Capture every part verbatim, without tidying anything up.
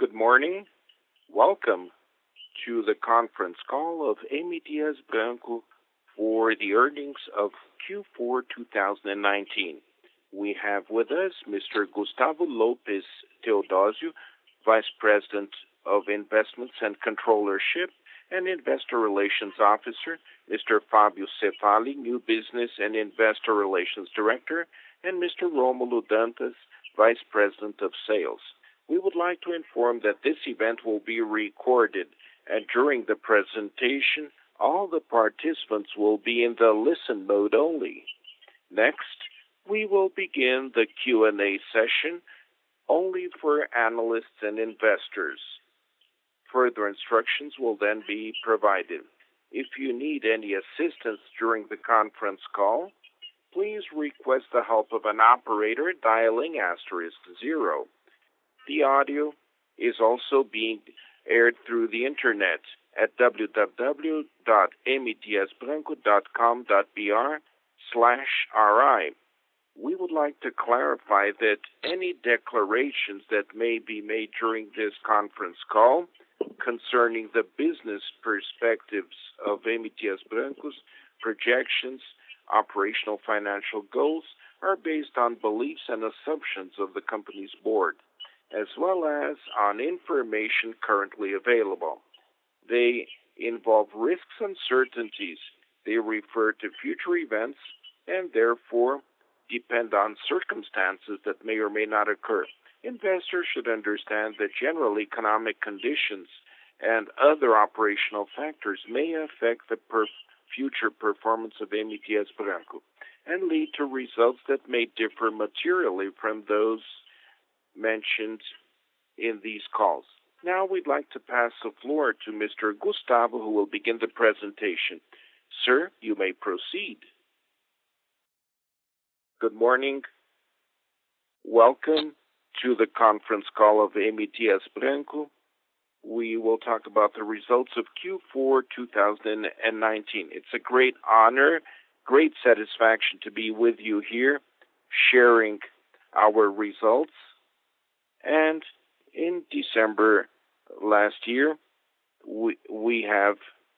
Good morning. Welcome to the conference call of M. Dias Branco for the earnings of Q four two thousand nineteen. We have with us Mister Gustavo Lopes Teodosio, Vice President of Investments and Controllership and Investor Relations Officer, Mister Fabio Cefali, New Business and Investor Relations Director, and Mister Romulo Dantas, Vice President of Sales. We would like to inform that this event will be recorded, and during the presentation, all the participants will be in the listen mode only. Next, we will begin the Q and A session only for analysts and investors. Further instructions will then be provided. If you need any assistance during the conference call, please request the help of an operator dialing asterisk zero. The audio is also being aired through the internet at w w w dot m dias branco dot com dot b r slash r i. We would like to clarify that any declarations that may be made during this conference call concerning the business perspectives of M. Dias Branco's projections, operational financial goals are based on beliefs and assumptions of the company's board, as well as on information currently available. They involve risks and uncertainties. They refer to future events and therefore depend on circumstances that may or may not occur. Investors should understand that general economic conditions and other operational factors may affect the per- future performance of M. Dias Branco and lead to results that may differ materially from those mentioned in these calls. Now we'd like to pass the floor to Mister Gustavo, who will begin the presentation. Sir, you may proceed. Good morning. Welcome to the conference call of M. Dias Branco. We will talk about the results of Q four two thousand nineteen. It's a great honor, great satisfaction to be with you here, sharing our results. And in December last year, we we have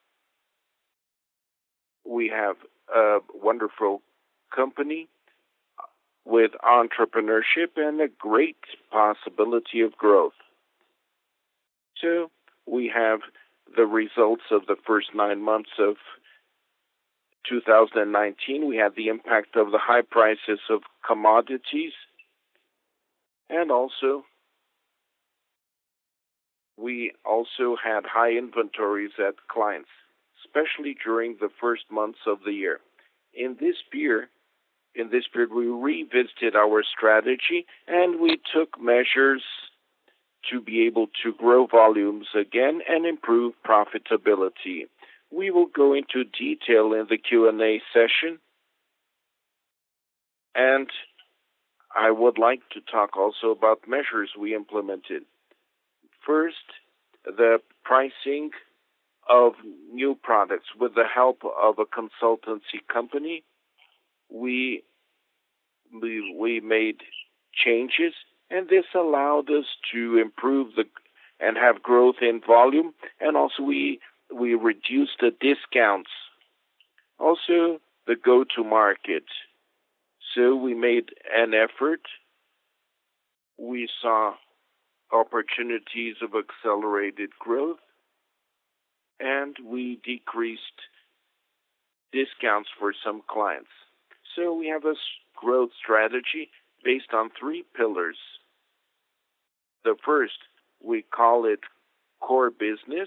we have a wonderful company with entrepreneurship and a great possibility of growth. So we have the results of the first nine months of two thousand nineteen. We had the impact of the high prices of commodities, and also we also had high inventories at clients, especially during the first months of the year. In this year, in this period, we revisited our strategy and we took measures to be able to grow volumes again and improve profitability. We will go into detail in the Q and A session, and I would like to talk also about measures we implemented. First, the pricing of new products. With the help of a consultancy company, we we, we made changes, and this allowed us to improve the and have growth in volume, and also we we reduced the discounts. Also, the go-to-market. So we made an effort. We saw opportunities of accelerated growth, and we decreased discounts for some clients. So we have a growth strategy based on three pillars. The first, we call it core business.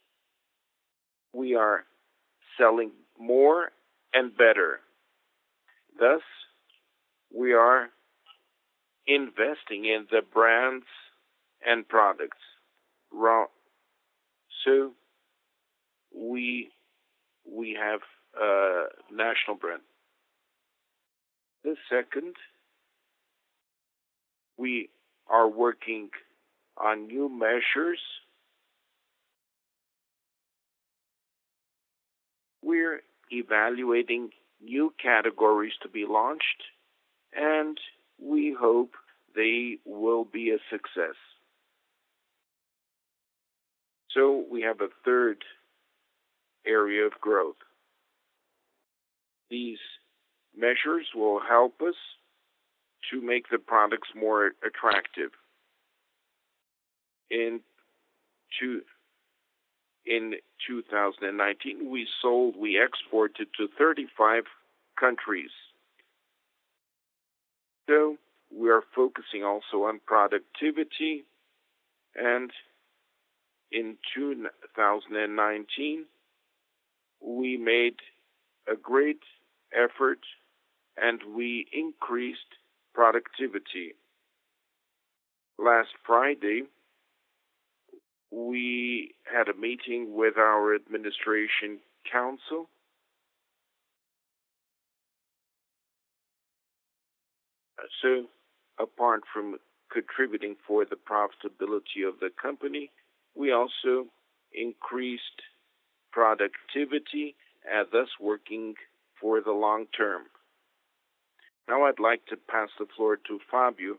We are selling more and better. Thus, we are investing in the brands and products. So we we have a national brand. The second, we are working on new measures. We're evaluating new categories to be launched, and we hope they will be a success. So we have a third area of growth. These measures will help us to make the products more attractive. In two, in two thousand nineteen, we sold, we exported to thirty-five countries. So we are focusing also on productivity, and in two thousand nineteen, we made a great effort and we increased productivity. Last Friday, we had a meeting with our administration council. So, apart from contributing for the profitability of the company, we also increased productivity and thus working for the long term. Now I'd like to pass the floor to Fabio,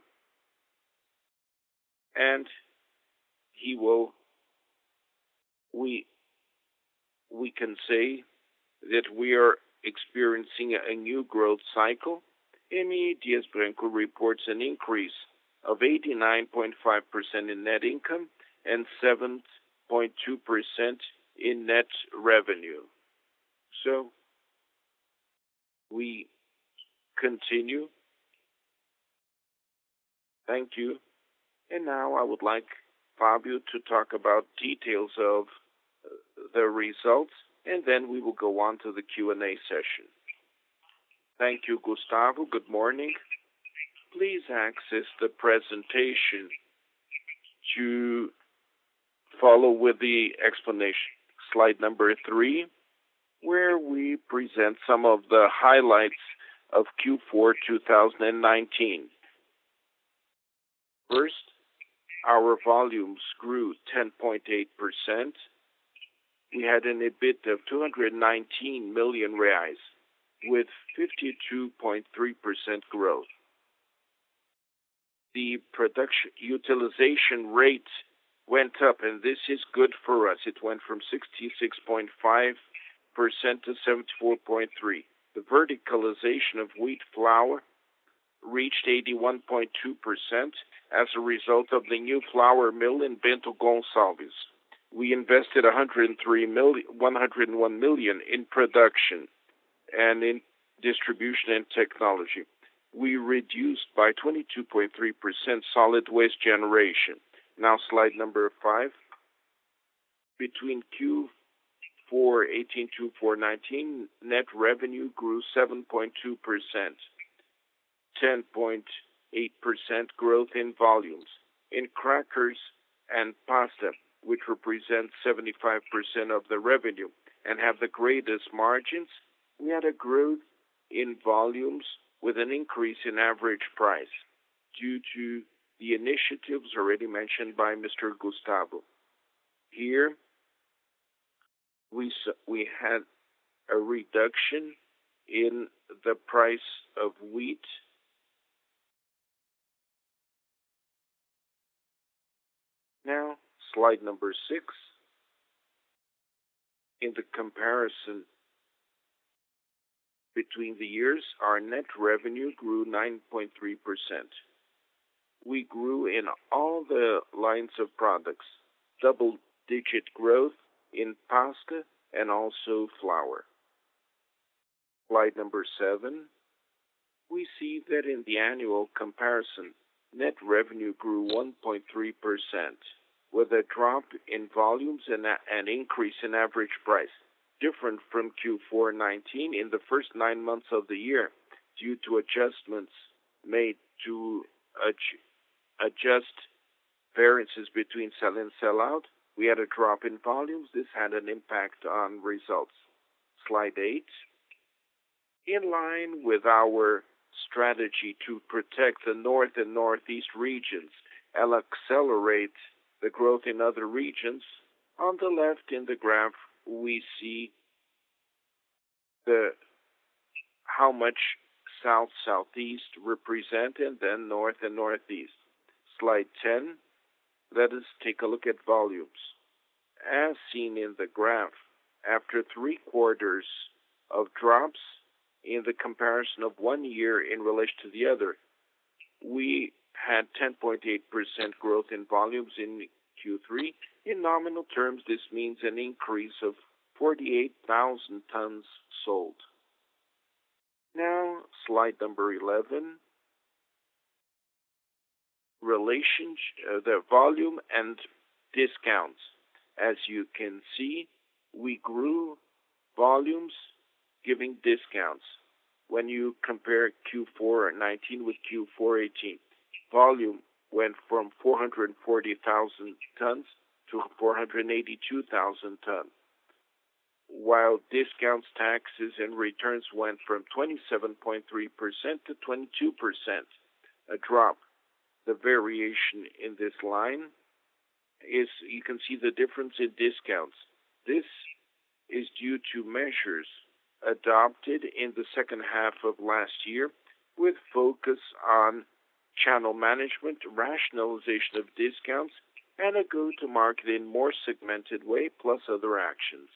and he will, we, we can say that we are experiencing a new growth cycle. M E Dias Branco reports an increase of eighty-nine point five percent in net income and seven point two percent in net revenue. So, we continue. Thank you. And now I would like Fabio to talk about details of the results, and then we will go on to the Q and A session. Thank you, Gustavo. Good morning. Please access the presentation to follow with the explanation. Slide number three, where we present some of the highlights of Q four two thousand nineteen. First, our volumes grew ten point eight percent. We had an EBITDA of two hundred nineteen million reais with fifty-two point three percent growth. The production utilization rate went up, and this is good for us. It went from sixty-six point five percent to seventy-four point three percent. The verticalization of wheat flour reached eighty-one point two percent as a result of the new flour mill in Bento Gonçalves. We invested one hundred three million, one hundred one million in production and in distribution and technology. We reduced by twenty-two point three percent solid waste generation. Now slide number five. Between Q four eighteen to Q four nineteen, net revenue grew seven point two percent. ten point eight percent growth in volumes. In crackers and pasta, which represent seventy-five percent of the revenue and have the greatest margins, we had a growth in volumes with an increase in average price due to the initiatives already mentioned by Mister Gustavo. Here, we, we had a reduction in the price of wheat. Now, slide number six. In the comparison between the years, our net revenue grew nine point three percent. We grew in all the lines of products, double-digit growth in pasta and also flour. Slide number seven. We see that in the annual comparison, net revenue grew one point three percent, with a drop in volumes and an increase in average price, different from Q four nineteen in the first nine months of the year, due to adjustments made to adj- adjust variances between sell in and sell out. We had a drop in volumes. This had an impact on results. Slide eight. In line with our strategy to protect the North and Northeast regions and accelerate the growth in other regions, on the left in the graph, we see the how much South, Southeast represent, and then North and Northeast. Slide ten, let us take a look at volumes. As seen in the graph, after three quarters of drops in the comparison of one year in relation to the other, we had ten point eight percent growth in volumes in Q three. In nominal terms, this means an increase of forty-eight thousand tons sold. Now, slide number eleven. Relation, uh, the volume and discounts. As you can see, we grew volumes giving discounts. When you compare Q four nineteen with Q four eighteen, volume went from four hundred forty thousand tons to four hundred eighty-two thousand tons, while discounts, taxes, and returns went from twenty-seven point three percent to twenty-two percent, a drop. The variation in this line is, you can see the difference in discounts. This is due to measures adopted in the second half of last year with focus on channel management, rationalization of discounts, and a go-to-market in more segmented way, plus other actions.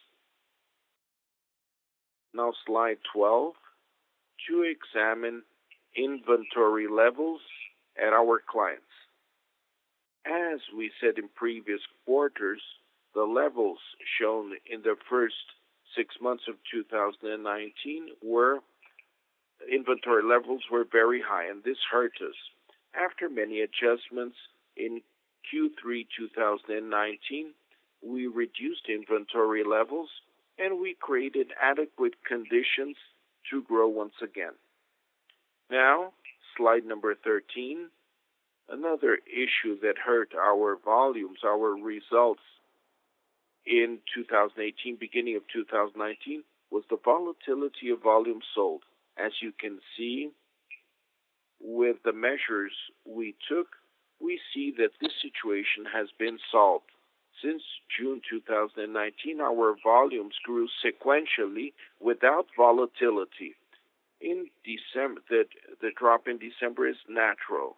Now slide twelve, to examine inventory levels at our clients. As we said in previous quarters, the levels shown in the first six months of two thousand nineteen were, inventory levels were very high, and this hurt us. After many adjustments in Q three two thousand nineteen, we reduced inventory levels and we created adequate conditions to grow once again. Now, slide number thirteen, another issue that hurt our volumes, our results in two thousand eighteen, beginning of two thousand nineteen, was the volatility of volume sold. As you can see, with the measures we took, we see that this situation has been solved. Since June two thousand nineteen, our volumes grew sequentially without volatility. In December, the, the drop in December is natural.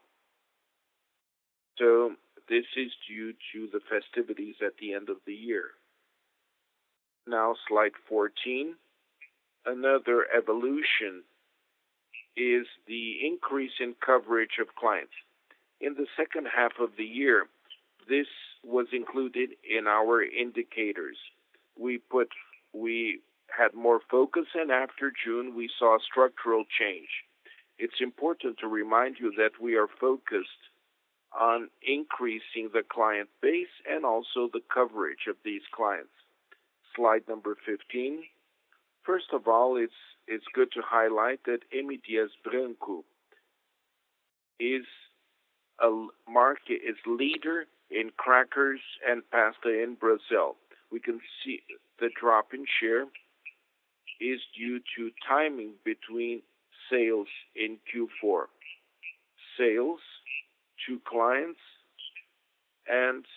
So this is due to the festivities at the end of the year. Now slide fourteen. Another evolution is the increase in coverage of clients. In the second half of the year, this was included in our indicators. We put, we had more focus, and after June, we saw structural change. It's important to remind you that we are focused on increasing the client base and also the coverage of these clients. Slide number fifteen. First of all, it's it's good to highlight that M. Dias Branco is a market is leader in crackers and pasta in Brazil. We can see the drop in share is due to timing between sales in Q four, sales to clients, and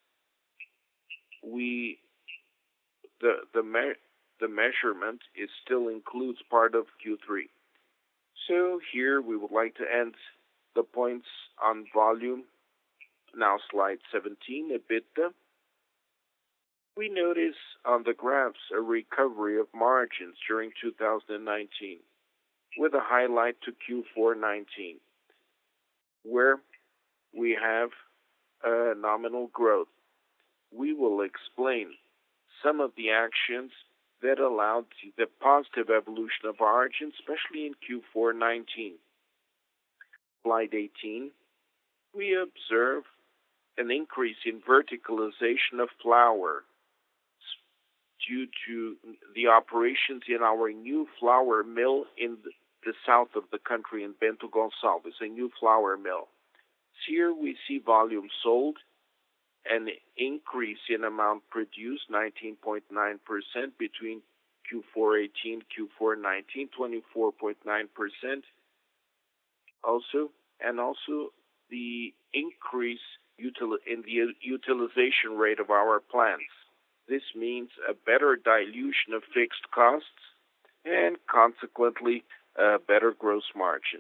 we the the me- the measurement is still includes part of Q three. So here we would like to end the points on volume. Now slide seventeen, EBITDA. We notice on the graphs a recovery of margins during two thousand nineteen, with a highlight to Q four nineteen, where we have a nominal growth. We will explain some of the actions that allowed the positive evolution of margins, especially in Q four nineteen. Slide eighteen, we observe an increase in verticalization of flour due to the operations in our new flour mill in the south of the country in Bento Gonçalves, a new flour mill. Here we see volume sold, an increase in amount produced, nineteen point nine percent between Q four eighteen, Q four nineteen, twenty-four point nine percent. Also, and also the increase util- in the utilization rate of our plants. This means a better dilution of fixed costs and consequently a better gross margin.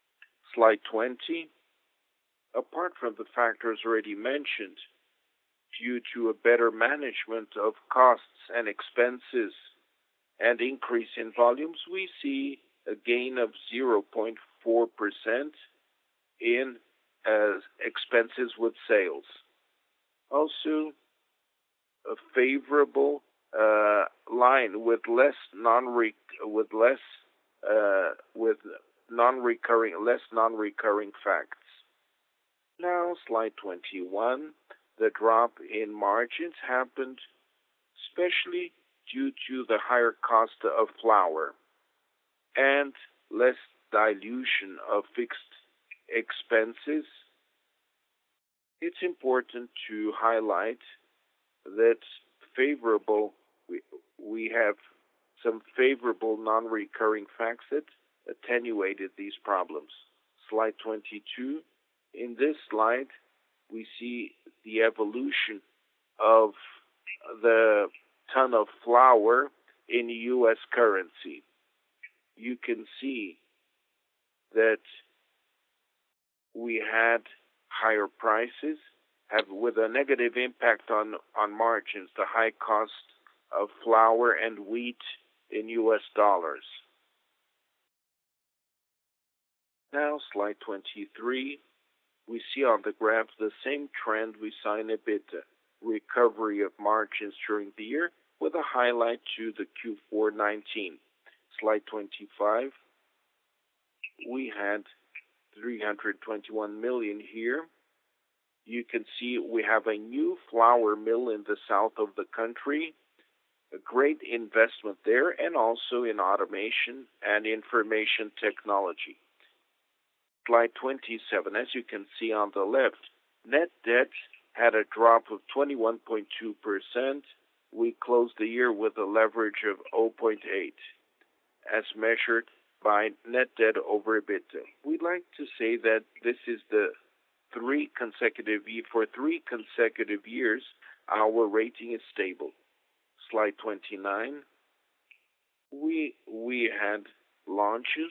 Slide twenty. Apart from the factors already mentioned, due to a better management of costs and expenses and increase in volumes, we see a gain of zero point four percent in uh, expenses with sales. Also, a favorable uh, line with less non with less uh, with non-recurring less non-recurring facts. Now, slide twenty-one. The drop in margins happened especially due to the higher cost of flour and less dilution of fixed expenses. It's important to highlight that favorable we, we have some favorable non-recurring facts that attenuated these problems. Slide twenty-two. In this slide, we see the evolution of the ton of flour in U S currency. You can see that we had higher prices have with a negative impact on, on margins, the high cost of flour and wheat in U S dollars. Now, slide twenty-three, we see on the graph the same trend we saw in EBITDA, recovery of margins during the year with a highlight to the Q four nineteen. Slide twenty-five, we had three hundred twenty-one million here. You can see we have a new flour mill in the south of the country, a great investment there, and also in automation and information technology. Slide twenty-seven, as you can see on the left, net debt had a drop of twenty-one point two percent. We closed the year with a leverage of zero point eight, as measured by net debt over EBITDA. We'd like to say that this is the three consecutive for three consecutive years, our rating is stable. Slide twenty-nine, we we had launches.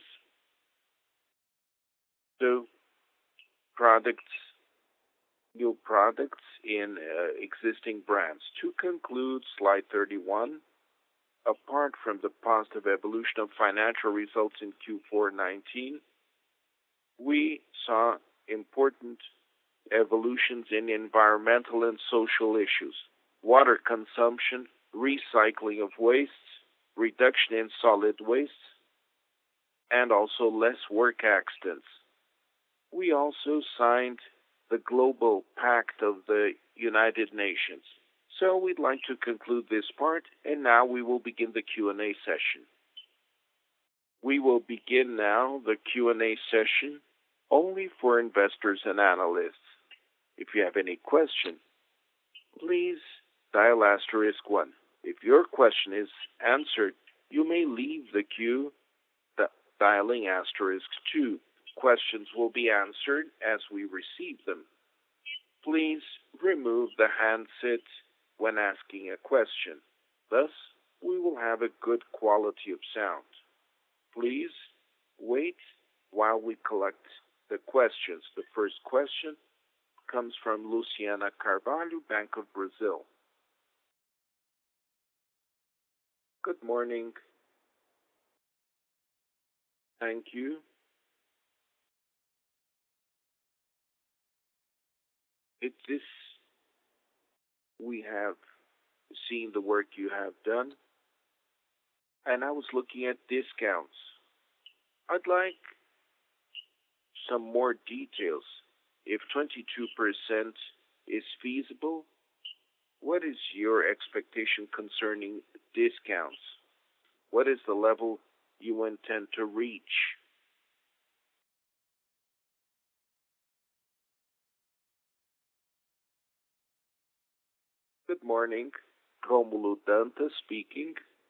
So, products, new products in uh, existing brands. To conclude, slide thirty-one, apart from the positive evolution of financial results in Q four nineteen, we saw important evolutions in environmental and social issues, water consumption, recycling of wastes, reduction in solid wastes, and also less work accidents. We also signed the Global Pact of the United Nations. So we'd like to conclude this part, and now we will begin the Q and A session. We will begin now the Q and A session only for investors and analysts. If you have any question, please dial asterisk one. If your question is answered, you may leave the queue dialing asterisk two. Questions will be answered as we receive them. Please remove the handset when asking a question. Thus, we will have a good quality of sound. Please wait while we collect the questions. The first question comes from Luciana Carvalho, Bank of Brazil. Good morning. Thank you. It is, we have seen the work you have done, and I was looking at discounts. I'd like some more details. If twenty-two percent is feasible, what is your expectation concerning discounts? What is the level you intend to reach? Good morning, Romulo Danta speaking.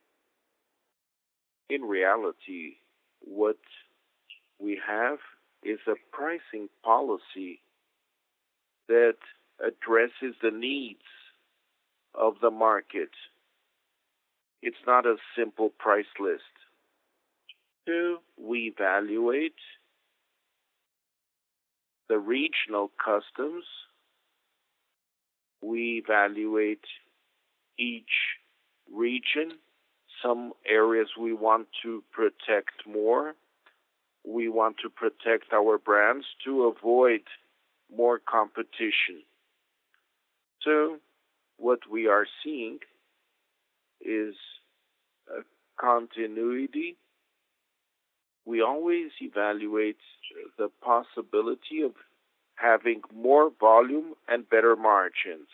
In reality, what we have is a pricing policy that addresses the needs of the market. It's not a simple price list. Two, we evaluate the regional customs We evaluate each region. Some areas we want to protect more. We want to protect our brands to avoid more competition. So what we are seeing is a continuity. We always evaluate the possibility of having more volume and better margins.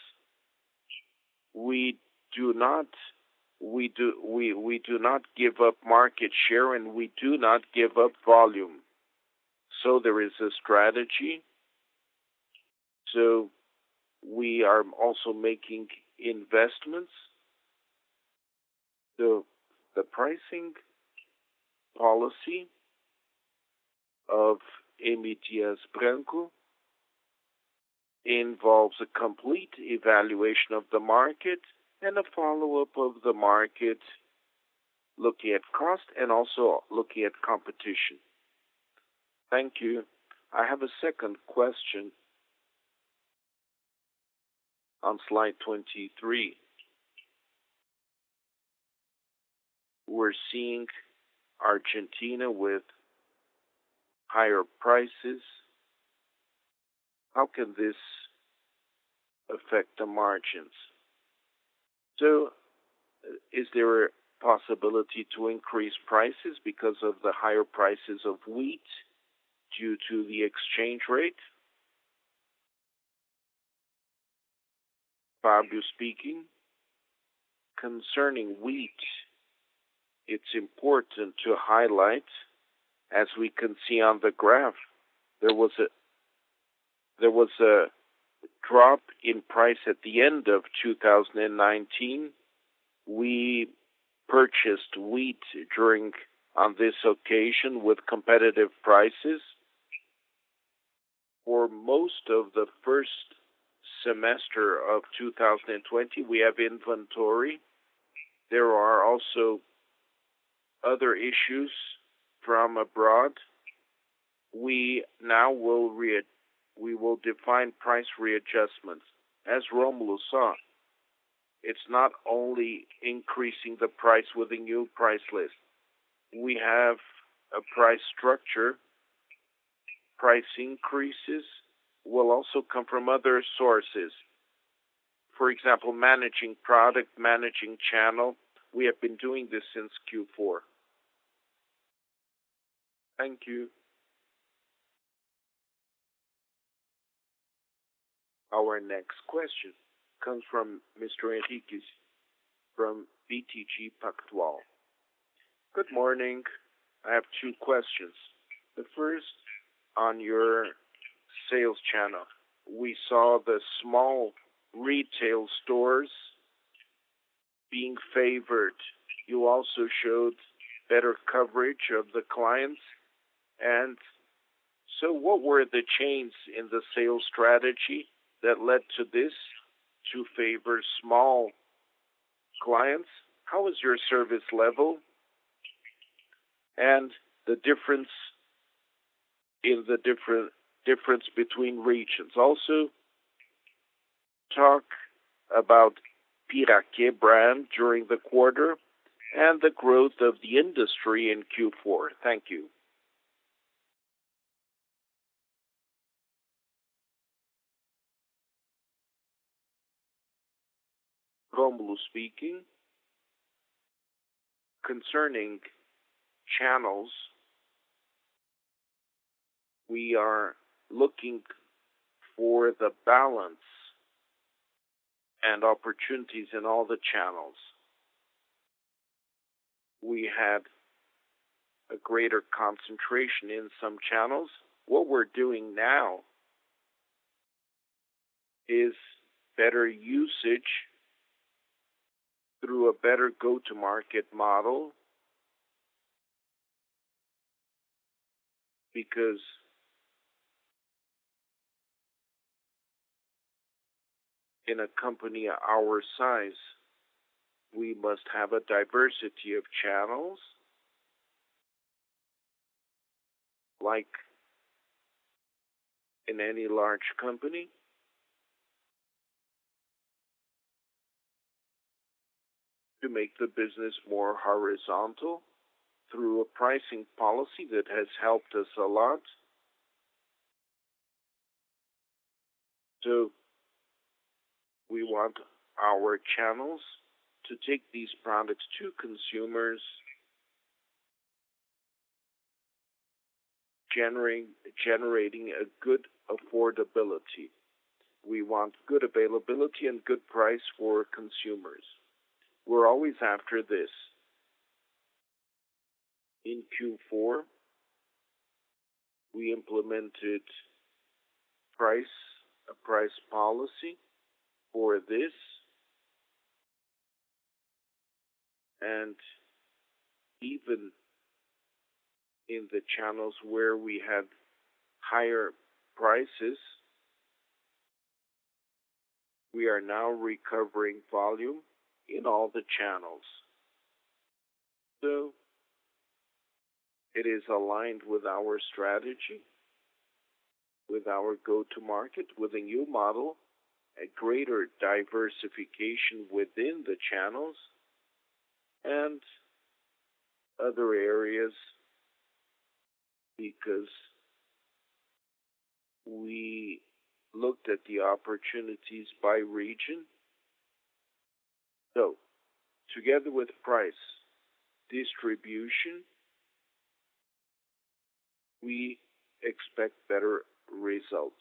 We do not we do we, we do not give up market share, and we do not give up volume. So there is a strategy. So we are also making investments. The the pricing policy of M. Dias Branco involves a complete evaluation of the market and a follow-up of the market, looking at cost and also looking at competition. Thank you. I have a second question on slide twenty-three. We're seeing Argentina with higher prices. How can this affect the margins? So, is there a possibility to increase prices because of the higher prices of wheat due to the exchange rate? Fabio speaking. Concerning wheat, it's important to highlight, as we can see on the graph, there was a there was a drop in price at the end of two thousand nineteen. We purchased wheat during on this occasion with competitive prices. For most of the first semester of two thousand twenty, we have inventory. There are also other issues from abroad. We now will re- we will define price readjustments. As Romulo saw, it's not only increasing the price with a new price list. We have a price structure. Price increases will also come from other sources. For example, managing product, managing channel. We have been doing this since Q four. Thank you. Our next question comes from Mister Enriquez from B T G Pactual. Good morning. I have two questions. The first, on your sales channel. We saw the small retail stores being favored. You also showed better coverage of the clients. And so what were the changes in the sales strategy that led to this, to favor small clients? How is your service level? And the difference in the different difference between regions. Also, talk about Piraquê brand during the quarter and the growth of the industry in Q four. Thank you. Romulo speaking. Concerning channels, we are looking for the balance and opportunities in all the channels. We had a greater concentration in some channels. What we're doing now is better usage through a better go-to-market model, because in a company our size, we must have a diversity of channels, like in any large company. to make the business more horizontal through a pricing policy that has helped us a lot. So we want our channels to take these products to consumers, generating, generating a good affordability. We want good availability and good price for consumers. We're always after this. In Q four, we implemented price a price policy for this, and even in the channels where we had higher prices, we are now recovering volume in all the channels. So it is aligned with our strategy, with our go-to-market, with a new model, a greater diversification within the channels, and other areas, because we looked at the opportunities by region. So, together with price distribution, we expect better results.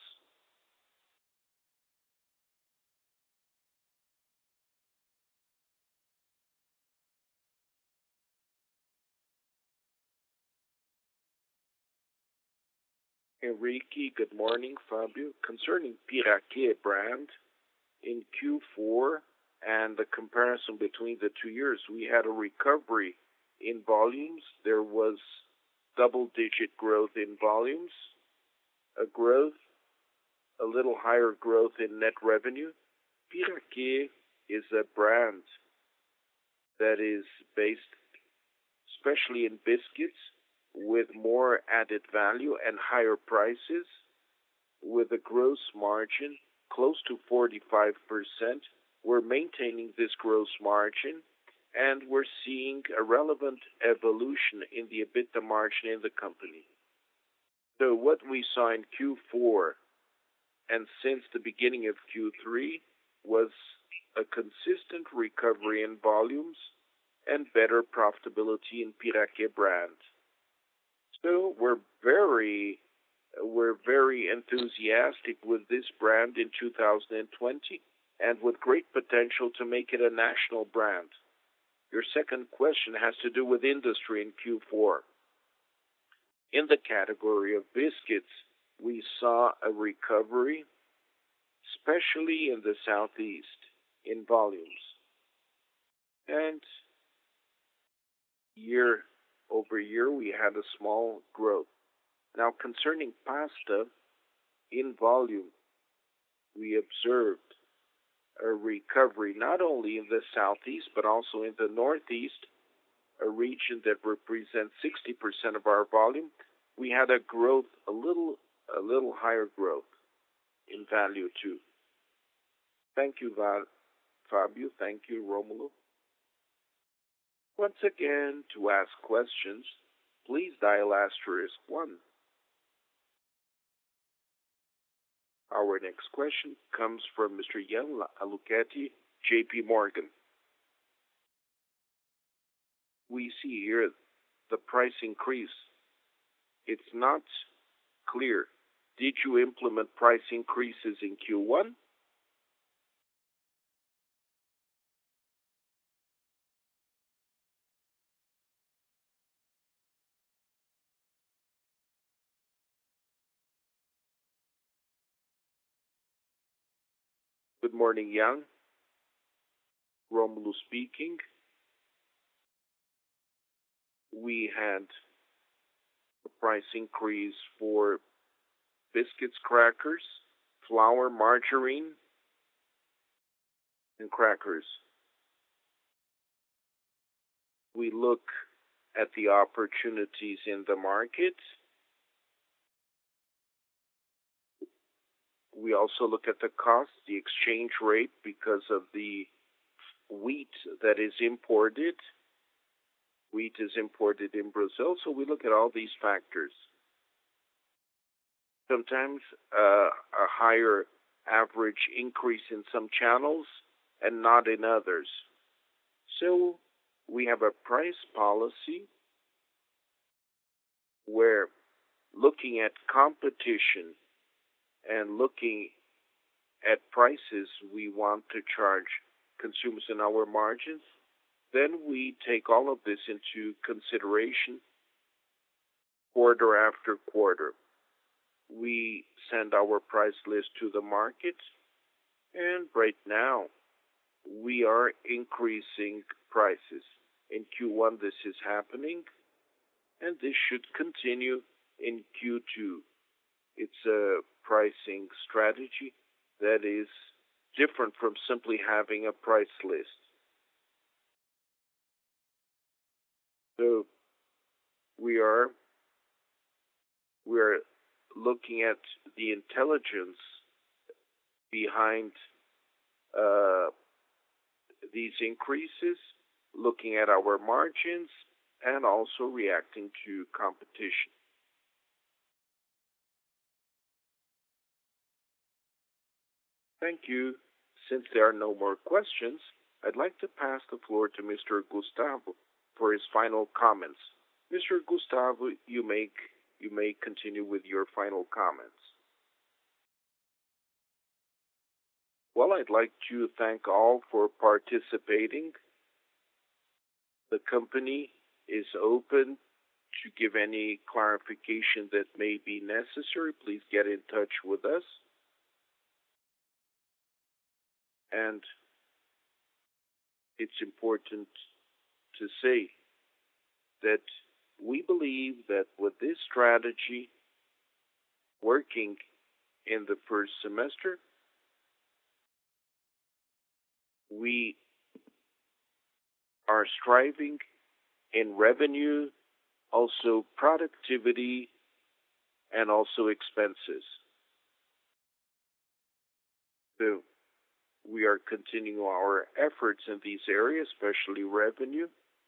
Enrique, good morning. Fabio, concerning Piraquê brand, in Q four and the comparison between the two years, we had a recovery in volumes. There was double-digit growth in volumes, a growth, a little higher growth in net revenue. Piraquê is a brand that is based especially in biscuits, with more added value and higher prices, with a gross margin close to forty-five percent. We're maintaining this gross margin, and we're seeing a relevant evolution in the EBITDA margin in the company. So what we saw in Q four and since the beginning of Q three was a consistent recovery in volumes and better profitability in Piraquê brand. So we're very we're very enthusiastic with this brand in two thousand twenty, and with great potential to make it a national brand. Your second question has to do with industry in Q four. In the category of biscuits, we saw a recovery, especially in the southeast, in volumes. And year over year, we had a small growth. Now, concerning pasta, in volume, we observed a recovery not only in the southeast, but also in the northeast, a region that represents sixty percent of our volume. We had a growth, a little, a little higher growth in value too. Thank you, Val, Fabio. Thank you, Romulo. Once again, to ask questions, please dial asterisk one. Our next question comes from Mister Ian Alucati, J P Morgan. We see here the price increase. It's not clear. Did you implement price increases in Q one? Good morning, Jan. Romulo speaking. We had a price increase for biscuits, crackers, flour, margarine, and crackers. We look at the opportunities in the market. We also look at the cost, the exchange rate, because of the wheat that is imported. Wheat is imported in Brazil, so we look at all these factors. Sometimes uh, a higher average increase in some channels and not in others. So we have a price policy where looking at competition and looking at prices we want to charge consumers in our margins, then we take all of this into consideration quarter after quarter. We send our price list to the market, and right now we are increasing prices. In Q one this is happening, and this should continue in Q two. It's a pricing strategy that is different from simply having a price list. So we are we are looking at the intelligence behind uh, these increases, looking at our margins, and also reacting to competition. Thank you. Since there are no more questions, I'd like to pass the floor to Mister Gustavo for his final comments. Mister Gustavo, you may, you may continue with your final comments. Well, I'd like to thank all for participating. The company is open to give any clarification that may be necessary. Please get in touch with us. And it's important to say that we believe that with this strategy working in the first semester, we are striving in revenue, also productivity, and also expenses. So we are continuing our efforts in these areas, especially revenue,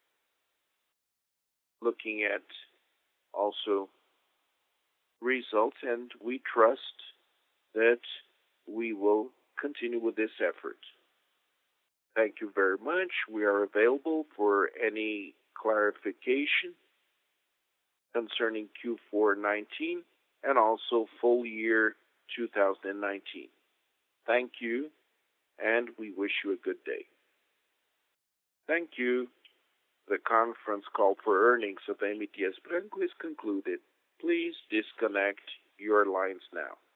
looking at also results, and we trust that we will continue with this effort. Thank you very much. We are available for any clarification concerning Q four nineteen and also full year two thousand nineteen. Thank you, and we wish you a good day. Thank you. The conference call for earnings of M E Dias Branco is concluded. Please disconnect your lines now.